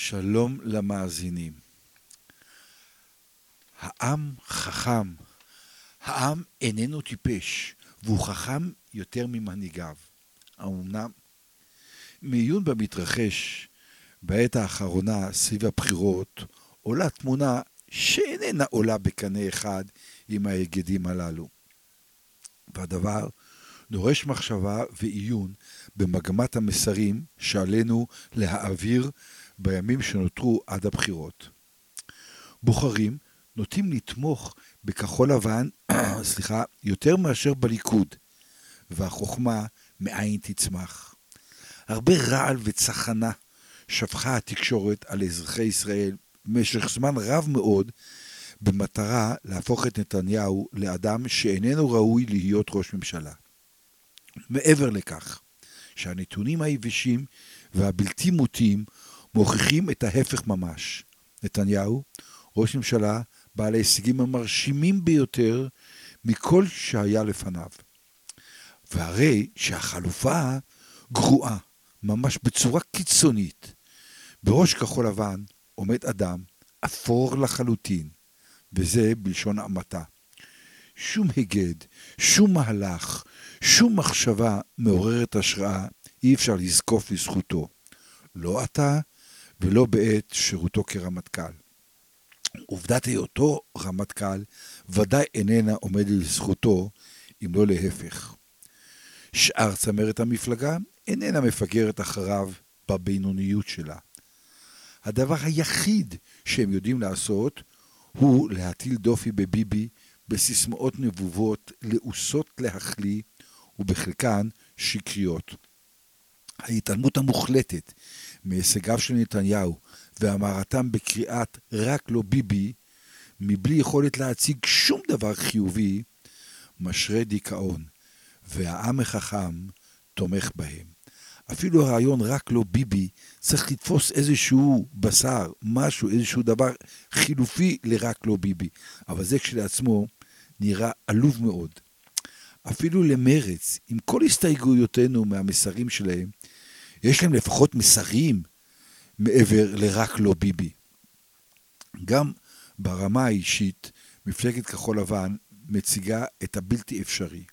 שלום למאזינים. העם חכם. העם איננו טיפש, והוא חכם יותר ממנהיגיו. האמנם? מעיון במתרחש בעת האחרונה סביב הבחירות, עולה תמונה שאיננה עולה בקנה אחד עם ההיגדים הללו. והדבר דורש מחשבה ועיון במגמת המסרים שעלינו להעביר בימים שנותרו עד הבחירות. בוחרים נוטים לתמוך בכחול לבן, יותר מאשר בליכוד, והחוכמה מאין תצמח. הרבה רעל וצחנה שפכה התקשורת על אזרחי ישראל במשך זמן רב מאוד, במטרה להפוך את נתניהו לאדם שאיננו ראוי להיות ראש ממשלה. מעבר לכך, שהנתונים היבשים והבלתי מוטים מוכיחים את ההפך ממש. נתניהו, ראש ממשלה בעל ההישגים המרשימים ביותר מכל שהיה לפניו. והרי שהחלופה גרועה, ממש בצורה קיצונית. בראש כחול לבן עומד אדם אפור לחלוטין, וזה בלשון המעטה. שום היגד, שום מהלך, שום מחשבה מעוררת השראה אי אפשר לזקוף לזכותו. לא אתה ולא בעת שירותו כרמטכ"ל. עובדת היותו רמטכ"ל ודאי איננה עומדת לזכותו, אם לא להפך. שאר צמרת המפלגה איננה מפגרת אחריו בבינוניות שלה. הדבר היחיד שהם יודעים לעשות הוא להטיל דופי בביבי בסיסמאות נבובות לעוסות להחליא ובחלקן שקריות. ההתעלמות המוחלטת מהישגיו של נתניהו והמרתם בקריאת רק לא ביבי, מבלי יכולת להציג שום דבר חיובי, משרה דיכאון, והעם החכם תומך בהם. אפילו הרעיון רק לא ביבי צריך לתפוס איזשהו בשר, משהו, איזשהו דבר חילופי לרק לא ביבי. אבל זה כשלעצמו נראה עלוב מאוד. אפילו למרץ, עם כל הסתייגויותינו מהמסרים שלהם, יש להם לפחות מסרים מעבר לרק לא ביבי. גם ברמה האישית, מפלגת כחול לבן מציגה את הבלתי אפשרי.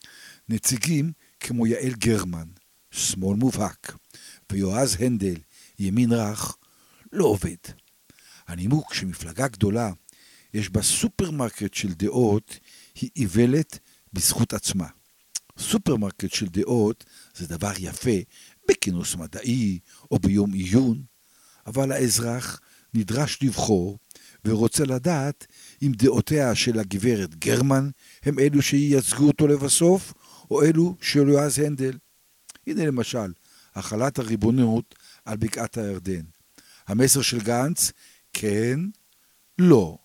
נציגים כמו יעל גרמן, שמאל מובהק, ויועז הנדל, ימין רך, לא עובד. הנימוק שמפלגה גדולה יש בה סופרמרקט של דעות, היא איוולת בזכות עצמה. סופרמרקט של דעות זה דבר יפה בכינוס מדעי או ביום עיון, אבל האזרח נדרש לבחור ורוצה לדעת אם דעותיה של הגברת גרמן הם אלו שייצגו אותו לבסוף, או אלו של יועז הנדל. הנה למשל, החלת הריבונות על בקעת הירדן. המסר של גנץ, כן, לא.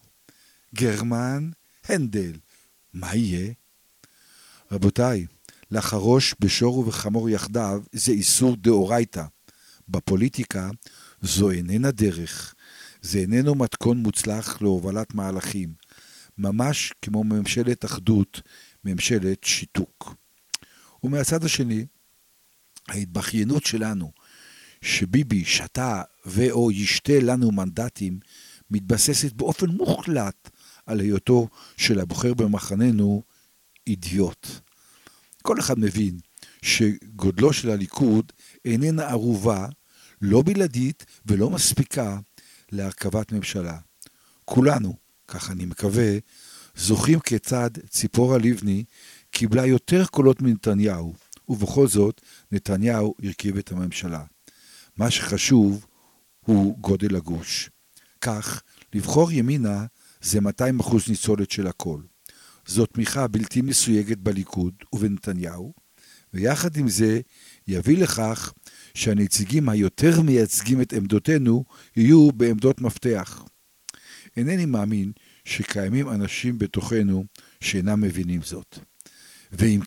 גרמן, הנדל. מה יהיה? רבותיי, לחרוש בשור ובחמור יחדיו זה איסור דאורייתא. בפוליטיקה זו איננה דרך. זה איננו מתכון מוצלח להובלת מהלכים. ממש כמו ממשלת אחדות, ממשלת שיתוק. ומהצד השני, ההתבכיינות שלנו, שביבי שתה ואו ישתה לנו מנדטים, מתבססת באופן מוחלט על היותו של הבוחר במחננו אידיוט. כל אחד מבין שגודלו של הליכוד איננה ערובה, לא בלעדית ולא מספיקה להרכבת ממשלה. כולנו, כך אני מקווה, זוכרים כיצד ציפורה לבני קיבלה יותר קולות מנתניהו, ובכל זאת נתניהו הרכיב את הממשלה. מה שחשוב הוא גודל הגוש. כך, לבחור ימינה זה 200% ניצולת של הכל. זו תמיכה בלתי מסויגת בליכוד ובנתניהו, ויחד עם זה יביא לכך שהנציגים היותר מייצגים את עמדותינו יהיו בעמדות מפתח. אינני מאמין שקיימים אנשים בתוכנו שאינם מבינים זאת. ואם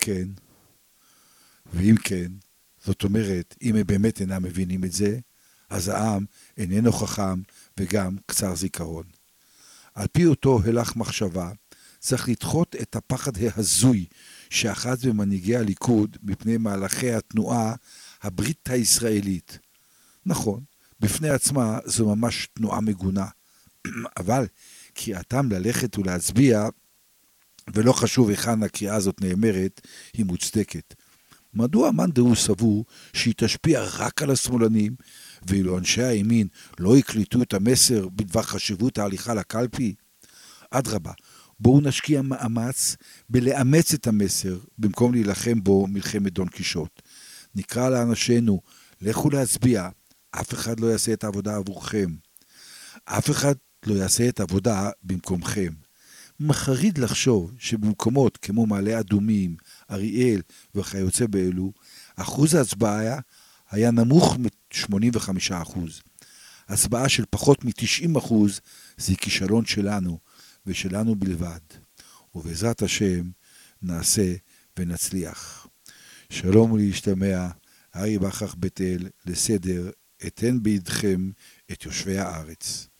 כן, זאת אומרת, אם הם באמת אינם מבינים את זה, אז העם איננו חכם וגם קצר זיכרון. על פי אותו הלך מחשבה, צריך לדחות את הפחד ההזוי שאחז במנהיגי הליכוד מפני מהלכי התנועה הברית הישראלית. נכון, בפני עצמה זו ממש תנועה מגונה. אבל קריאתם ללכת ולהצביע, ולא חשוב היכן הקריאה הזאת נאמרת, היא מוצדקת. מדוע מאן דהוא סבור שהיא תשפיע רק על השמאלנים, ואילו אנשי הימין לא יקליטו את המסר בדבר חשיבות ההליכה לקלפי? אדרבה, בואו נשקיע מאמץ בלאמץ את המסר, במקום להילחם בו מלחמת דון קישוט. נקרא לאנשינו, לכו להצביע, אף אחד לא יעשה את העבודה עבורכם. אף אחד לא יעשה את העבודה במקומכם. מחריד לחשוב שבמקומות כמו מעלה אדומים, אריאל וכיוצא באלו, אחוז ההצבעה היה נמוך מ-85%. הצבעה של פחות מ-90% זה כישלון שלנו, ושלנו בלבד. ובעזרת השם נעשה ונצליח. שלום ולהשתמע, ארי בכרך בית אל, לסדר, אתן בידכם את יושבי הארץ.